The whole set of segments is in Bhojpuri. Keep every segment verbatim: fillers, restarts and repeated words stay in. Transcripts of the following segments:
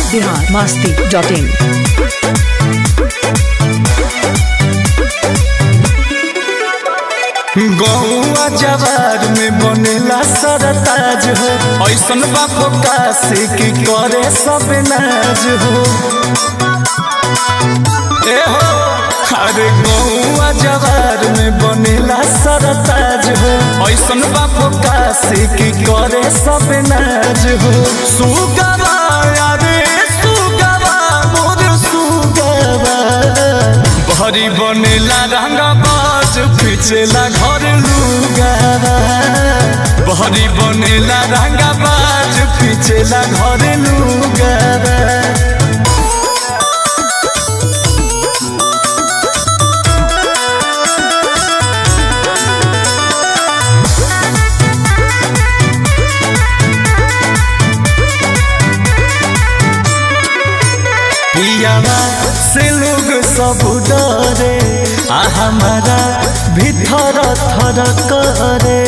Bihar Masti dot in. गौआ जवार में बनेला सरताज हो, ऐसन बापो काशी की करे सब नाज हो। ए हो अरे गौआ जवार में बनेला सरताज हो, ऐसन बापो काशी की करे सब नाज हो। सुगवा अरे सुगवा मोर सुगवा भरी बनेला रंगा बाज पिछला घर लुगावा। भरी बनेला रंगा बाज पिछला घर लुगावा। पियावा से लोग सब डरे, आ हमारा भीतर थर करे।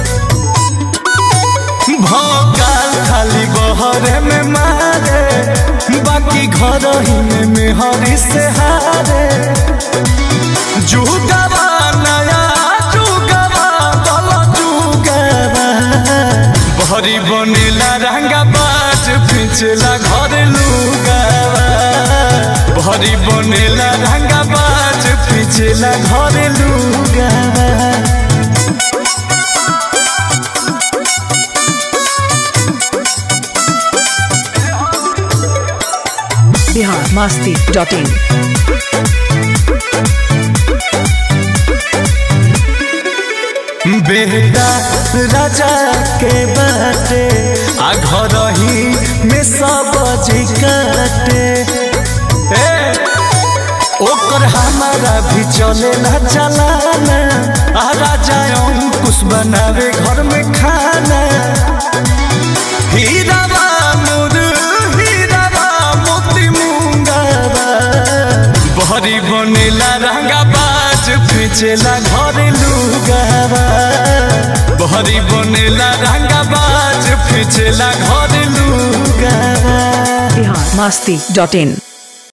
भोकाल खाली बहरे में मारे, बाकी घर ही में मेहरी से हारे। जुगवा नया जुगवा दल जुगवा भरी बनेला रंगा बाज पिछला घर लुगावा। भरी बनेला रंगा बाज पिछला घर लुगावा। बिहार मस्ती डॉट इन। बेटा राजा के बाटे, आ घर ही में सब काटे। ओकर हमारा भी चलेला चलाना, आ राजा अंकुश बनावे घर में खाना। हीरावा मोर हीरावा मोती मुंगावा भरी बनेला रंगा बाज पिछला घर लुगावा। भरी बनेला रंगा बाज पिछला घर लुगावा। बिहार मस्ती डॉट इन।